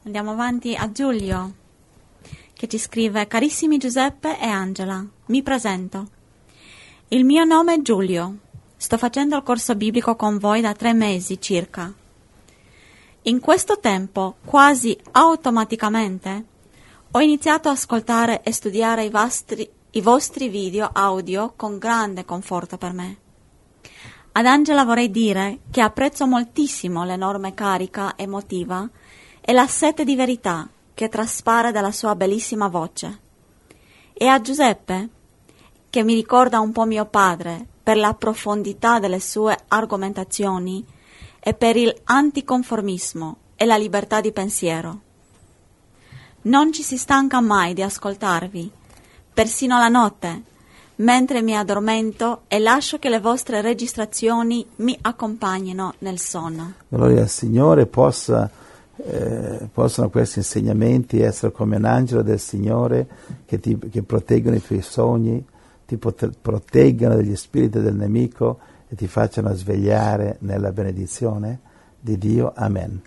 Andiamo avanti a Giulio, che ci scrive: carissimi Giuseppe e Angela, mi presento. Il mio nome è Giulio. Sto facendo il corso biblico con voi da 3 mesi circa. In questo tempo, quasi automaticamente, ho iniziato ad ascoltare e studiare i vostri video audio con grande conforto per me. Ad Angela vorrei dire che apprezzo moltissimo l'enorme carica emotiva e la sete di verità che traspare dalla sua bellissima voce. E a Giuseppe, che mi ricorda un po' mio padre per la profondità delle sue argomentazioni e per il anticonformismo e la libertà di pensiero. Non ci si stanca mai di ascoltarvi, persino la notte, mentre mi addormento e lascio che le vostre registrazioni mi accompagnino nel sonno. Gloria al Signore, possono questi insegnamenti essere come un angelo del Signore che proteggono i tuoi sogni, ti proteggano dagli spiriti del nemico e ti facciano svegliare nella benedizione di Dio. Amen.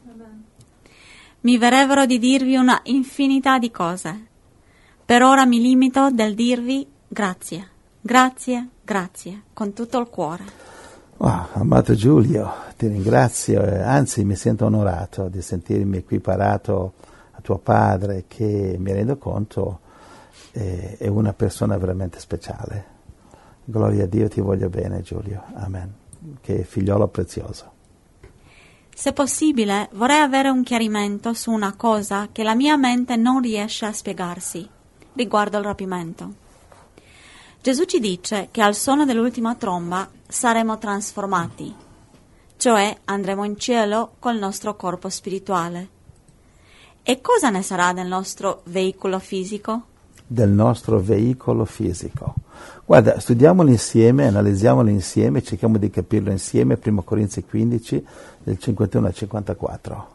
Mi verrebbero di dirvi una infinità di cose. Per ora mi limito del dirvi grazie, grazie, grazie, con tutto il cuore. Oh, amato Giulio, ti ringrazio, anzi mi sento onorato di sentirmi equiparato a tuo padre, che mi rendo conto è una persona veramente speciale. Gloria a Dio, ti voglio bene Giulio, amen, che figliolo prezioso. Se possibile, vorrei avere un chiarimento su una cosa che la mia mente non riesce a spiegarsi, riguardo al rapimento. Gesù ci dice che al suono dell'ultima tromba saremo trasformati, cioè andremo in cielo col nostro corpo spirituale. E cosa ne sarà del nostro veicolo fisico? Del nostro veicolo fisico. Guarda, studiamolo insieme, analizziamolo insieme, cerchiamo di capirlo insieme. 1 Corinzi 15, del 51 al 54.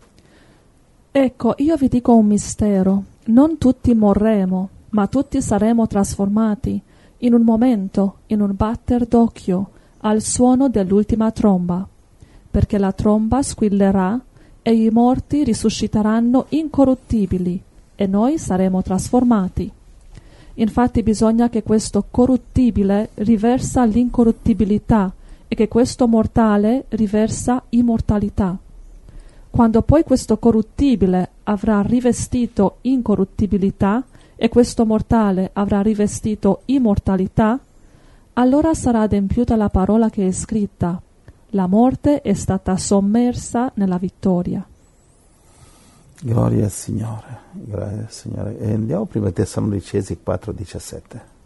Ecco, io vi dico un mistero: non tutti morremo, ma tutti saremo trasformati in un momento, in un batter d'occhio, al suono dell'ultima tromba, perché la tromba squillerà e i morti risusciteranno incorruttibili e noi saremo trasformati. Infatti bisogna che questo corruttibile riversa l'incorruttibilità e che questo mortale riversa immortalità. Quando poi questo corruttibile avrà rivestito incorruttibilità e questo mortale avrà rivestito immortalità, allora sarà adempiuta la parola che è scritta: la morte è stata sommersa nella vittoria. Gloria al Signore, gloria al Signore. E andiamo prima a Tessalonicesi 4,17.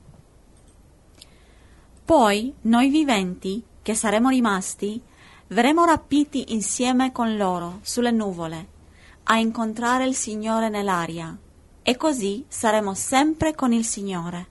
Poi noi viventi, che saremo rimasti, verremo rapiti insieme con loro sulle nuvole, a incontrare il Signore nell'aria, e così saremo sempre con il Signore.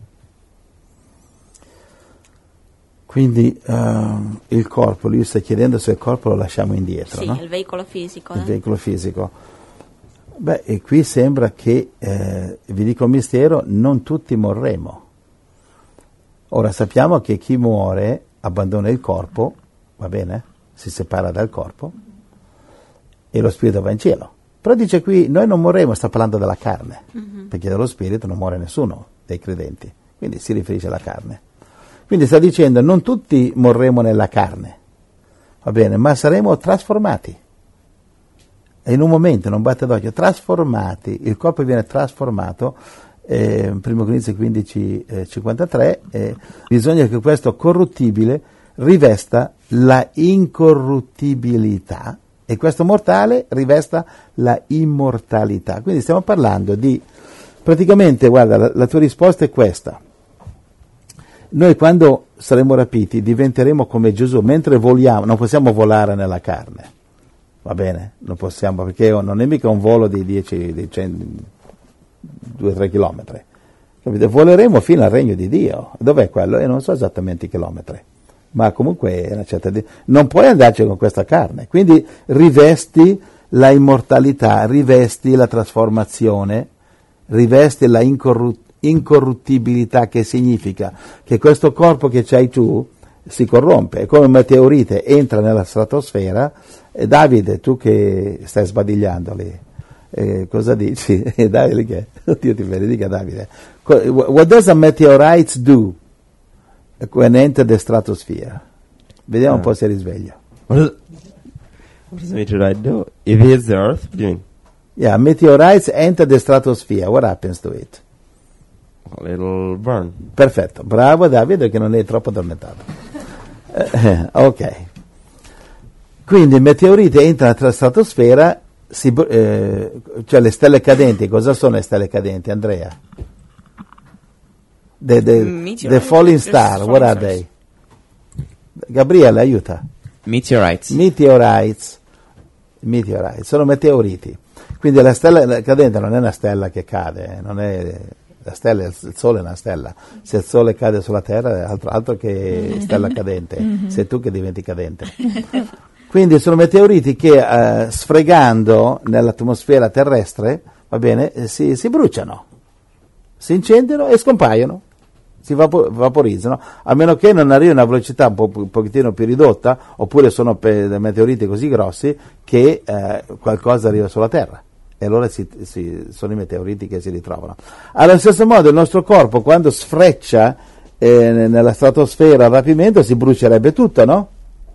Quindi il corpo, lui sta chiedendo se il corpo lo lasciamo indietro, sì, no? Il veicolo fisico. Il veicolo fisico. Beh, e qui sembra che, vi dico un mistero, non tutti morremo. Ora sappiamo che chi muore abbandona il corpo, va bene? Si separa dal corpo e lo spirito va in cielo. Però dice qui, noi non morremo, sta parlando della carne, perché dello spirito non muore nessuno dei credenti, quindi si riferisce alla carne. Quindi sta dicendo, non tutti morremo nella carne, va bene, ma saremo trasformati. E in un momento, non batte d'occhio, trasformati, il corpo viene trasformato, 1 Corinzi 15, 53, bisogna che questo corruttibile rivesta la incorruttibilità e questo mortale rivesta la immortalità. Quindi stiamo parlando di, praticamente, guarda, la tua risposta è questa. Noi quando saremo rapiti diventeremo come Gesù, mentre voliamo, non possiamo volare nella carne. Va bene, non possiamo, perché non è mica un volo di 2-3 chilometri. Capite? Voleremo fino al regno di Dio. Dov'è quello? E non so esattamente i chilometri, ma comunque è una certa non puoi andarci con questa carne. Quindi rivesti la immortalità, rivesti la trasformazione, rivesti la incorruttibilità, che significa che questo corpo che c'hai tu si corrompe, è come un meteorite, entra nella stratosfera. E Davide, tu che stai sbadigliando lì, cosa dici? Davide che? Dio ti benedica, Davide. What does a meteorite do when enter the stratosphere? Vediamo un po' se risveglia. What does a meteorite do? If it hits the earth, what do you mean? Yeah, meteorites enter the stratosphere. What happens to it? Well, it'll burn. Perfetto, bravo Davide che non è troppo addormentato. Ok. Quindi il meteorite entra nella stratosfera, cioè le stelle cadenti. Cosa sono le stelle cadenti, Andrea? The falling star, what are they? Gabriele, aiuta. Meteorites. Meteorites, sono meteoriti. Quindi la stella cadente non è una stella che cade, non è la stella, il sole è una stella. Se il sole cade sulla terra è altro che stella cadente, sei tu che diventi cadente. Quindi sono meteoriti che sfregando nell'atmosfera terrestre, va bene, si bruciano, si incendiano e scompaiono. Si vaporizzano, a meno che non arrivi a una velocità un pochettino più ridotta, oppure sono meteoriti così grossi che qualcosa arriva sulla Terra, e allora sono i meteoriti che si ritrovano. Allo stesso modo il nostro corpo, quando sfreccia nella stratosfera a rapimento, si brucierebbe tutto, no?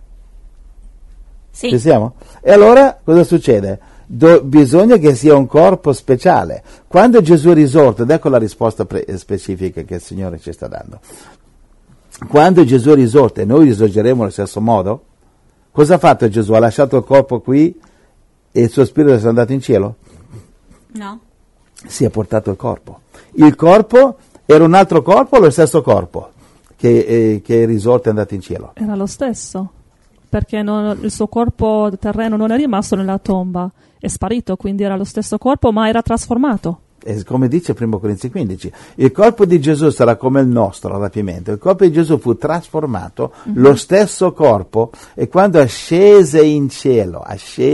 Sì. Ci siamo? E allora cosa succede? Bisogna che sia un corpo speciale. Quando Gesù è risorto, ed ecco la risposta specifica che il Signore ci sta dando, quando Gesù è risorto e noi risorgeremo allo stesso modo, cosa ha fatto Gesù? Ha lasciato il corpo qui e il suo spirito è andato in cielo? No. Si è portato il corpo. Il corpo era un altro corpo o lo stesso corpo che è risorto e è andato in cielo? Era lo stesso, perché il suo corpo terreno non è rimasto nella tomba, è sparito, quindi era lo stesso corpo, ma era trasformato. E come dice 1 Corinzi 15, il corpo di Gesù sarà come il nostro rapimento. Il corpo di Gesù fu trasformato, lo stesso corpo, e quando scese in cielo,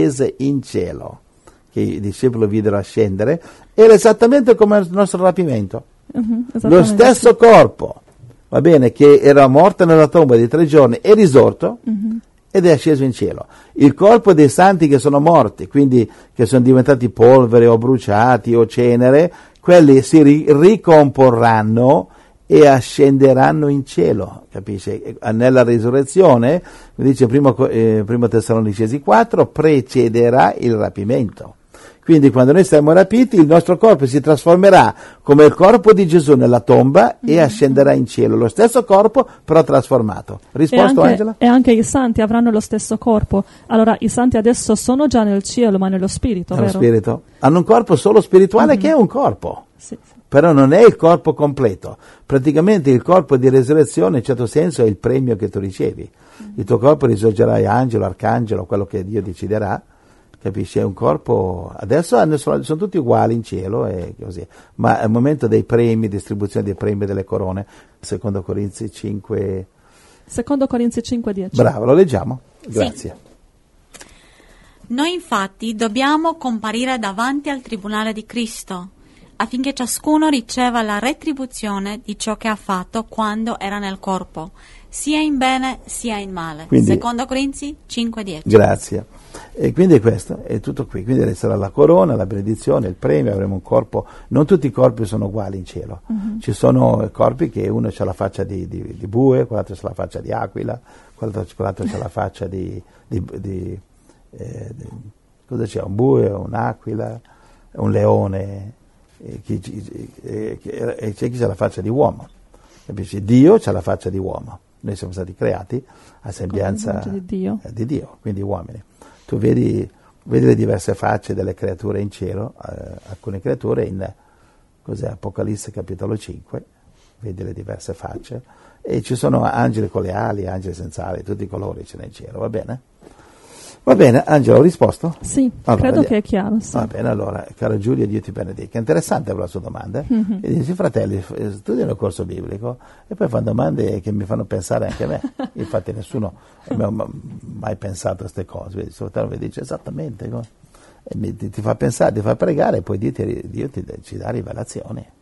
che i discepoli videro ascendere, era esattamente come il nostro rapimento. Lo stesso corpo, va bene, che era morto nella tomba di 3 giorni, è risorto, ed è asceso in cielo. Il corpo dei santi che sono morti, quindi che sono diventati polvere o bruciati o cenere, quelli si ricomporranno e ascenderanno in cielo, capisci? Nella risurrezione, come dice primo Tessalonicesi 4, precederà il rapimento. Quindi quando noi siamo rapiti, il nostro corpo si trasformerà come il corpo di Gesù nella tomba e ascenderà in cielo. Lo stesso corpo, però trasformato. Risposto, Angela? E anche i santi avranno lo stesso corpo. Allora, i santi adesso sono già nel cielo, ma nello spirito, Nello vero? spirito. Hanno un corpo solo spirituale che è un corpo. Sì. Però non è il corpo completo. Praticamente il corpo di resurrezione, in certo senso, è il premio che tu ricevi. Il tuo corpo risorgerai angelo, arcangelo, quello che Dio deciderà. Capisci? È un corpo, adesso sono tutti uguali in cielo e così, ma al momento dei premi, distribuzione dei premi delle corone, secondo Corinzi 5. Secondo Corinzi 5:10. Bravo, lo leggiamo? Grazie. Sì. Noi infatti dobbiamo comparire davanti al tribunale di Cristo, affinché ciascuno riceva la retribuzione di ciò che ha fatto quando era nel corpo, sia in bene sia in male. Quindi, secondo Corinzi 5:10. Grazie. E quindi questo è tutto qui. Quindi sarà la corona, la benedizione, il premio, avremo un corpo. Non tutti i corpi sono uguali in cielo. Ci sono corpi che uno ha la faccia di bue, quell'altro ha la faccia di aquila, quell'altro ha la faccia cosa c'è? Un bue, un'aquila, un leone, e c'è chi ha la faccia di uomo. Capisci? Dio ha la faccia di uomo. Noi siamo stati creati a sembianza di Dio, quindi uomini. Tu vedi le diverse facce delle creature in cielo, alcune creature in Apocalisse capitolo 5, vedi le diverse facce, e ci sono angeli con le ali, angeli senza ali, tutti i colori c'è nel cielo, va bene? Va bene, Angela, ho risposto? Sì, allora, credo che è chiaro. Sì. Va bene, allora, cara Giulia, Dio ti benedica. Interessante la sua domanda. E dici, fratelli, studiano il corso biblico e poi fanno domande che mi fanno pensare anche a me. Infatti nessuno ha mai pensato a queste cose. Vedi, il suo fratello mi dice esattamente, ti fa pensare, ti fa pregare e poi Dio ci dà rivelazioni.